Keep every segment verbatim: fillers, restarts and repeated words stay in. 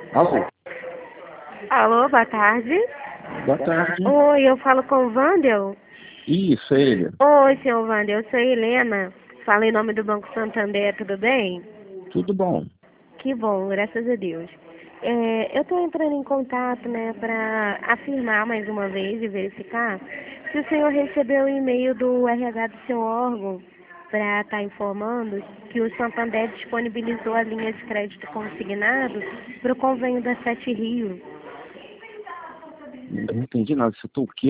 Alô, Alô, boa tarde. boa tarde. Oi, eu falo com o Wandel. Isso, é ele. Oi, senhor Wandel, eu sou a Helena. Falo em nome do Banco Santander, tudo bem? Tudo bom? Que bom, graças a Deus. É, eu estou entrando em contato, né, para afirmar mais uma vez e verificar se o senhor recebeu o e-mail do R H do seu órgão para estar informando que o Santander disponibilizou a linha de crédito consignado para o convênio da Sete Rio. Não entendi nada. Você tô o quê?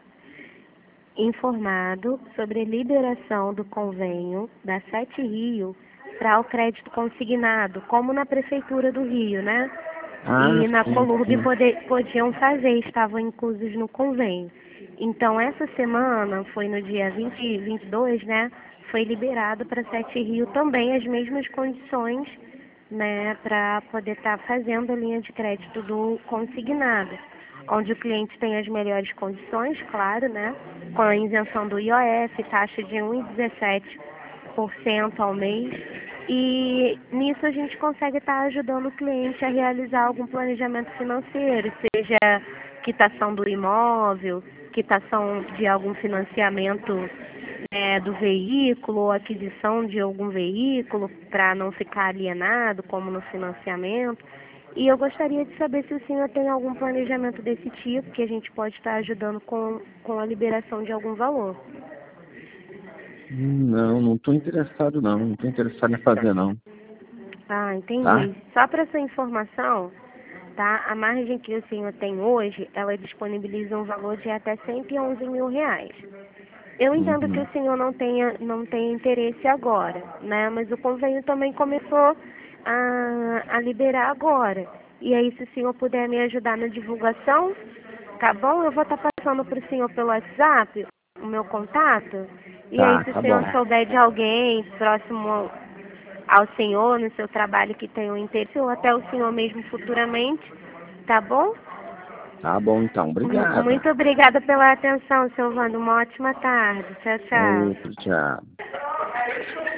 Informado sobre a liberação do convênio da Sete Rio para o crédito consignado, como na Prefeitura do Rio, né? Ah, E na sim, Colurb sim. poder, podiam fazer, estavam inclusos no convênio. Então, essa semana, foi no dia vinte, vinte e dois, né? Foi liberado para Sete Rio também as mesmas condições, né? Para poder estar fazendo a linha de crédito do consignado, onde o cliente tem as melhores condições, claro, né? Com a isenção do I O F, taxa de um vírgula dezessete por cento ao mês. E nisso a gente consegue estar ajudando o cliente a realizar algum planejamento financeiro, seja quitação do imóvel, quitação de algum financiamento, né, do veículo, ou aquisição de algum veículo para não ficar alienado, como no financiamento. E eu gostaria de saber se o senhor tem algum planejamento desse tipo, que a gente pode estar ajudando com, com a liberação de algum valor. Não, não tô interessado não. Não tô interessado em fazer não. Ah, Tá? entendi. Só para sua informação, tá? A margem que o senhor tem hoje, ela disponibiliza um valor de até cento e onze mil reais. Eu entendo que Uhum. o senhor não tenha, não tenha interesse agora, né? Mas o convênio também começou a, a liberar agora. E aí, se o senhor puder me ajudar na divulgação, tá bom? Eu vou estar passando para o senhor pelo WhatsApp o meu contato. E aí, Tá, se o tá senhor bom. souber de alguém próximo ao, ao senhor, no seu trabalho que tenha um interesse, ou até o senhor mesmo futuramente, tá bom? Tá bom então. M- Obrigado. Muito obrigada pela atenção, seu Wanda. Uma ótima tarde. Tchau, Outro, tchau. tchau.